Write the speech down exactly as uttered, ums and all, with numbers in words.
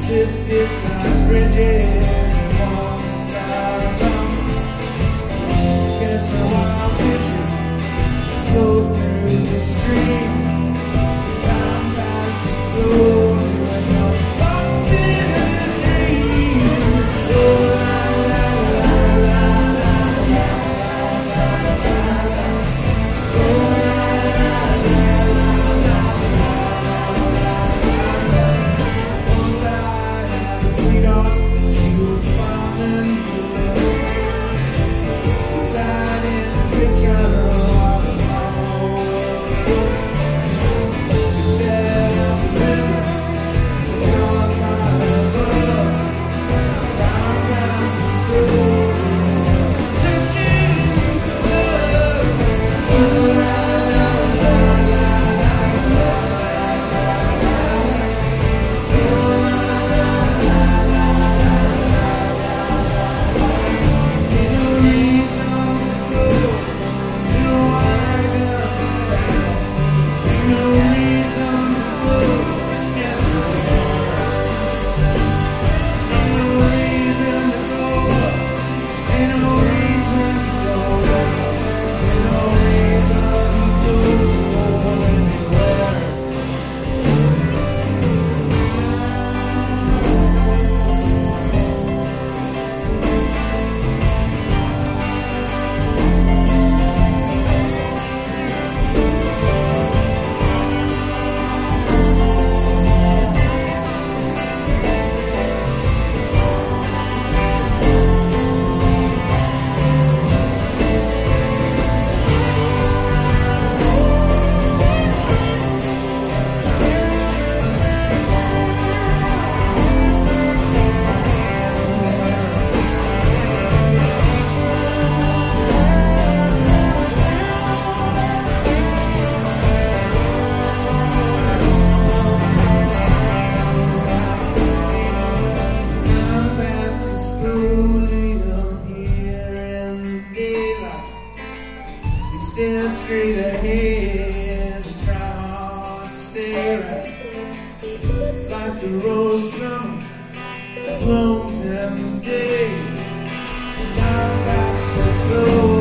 sit beside bridges and walk beside mountains. Get some wild fishes and go through the stream. Time passes slowly when you're lost in a dream. Oh, la la la la la la la la la. Oh, la la la la la la la. Once I had a sweetheart, she was fine and blue. Beside in the picture while the mama was good. We stared out the window, the stars high above. Time passes slowly when you're searching for love. Oh, la la la la la la la la. Oh, la la la la la la la. Ain't no reason to go, you know I got the time. Ain't no reason to go anywhere. Ain't no reason to go up. Ain't no reason to go down. Ain't no reason to go anywhere. Time passes slowly up here in the daylight. We stand straight ahead and try hard to stay right. Like the rose summer that blooms in the day. Time passes slowly.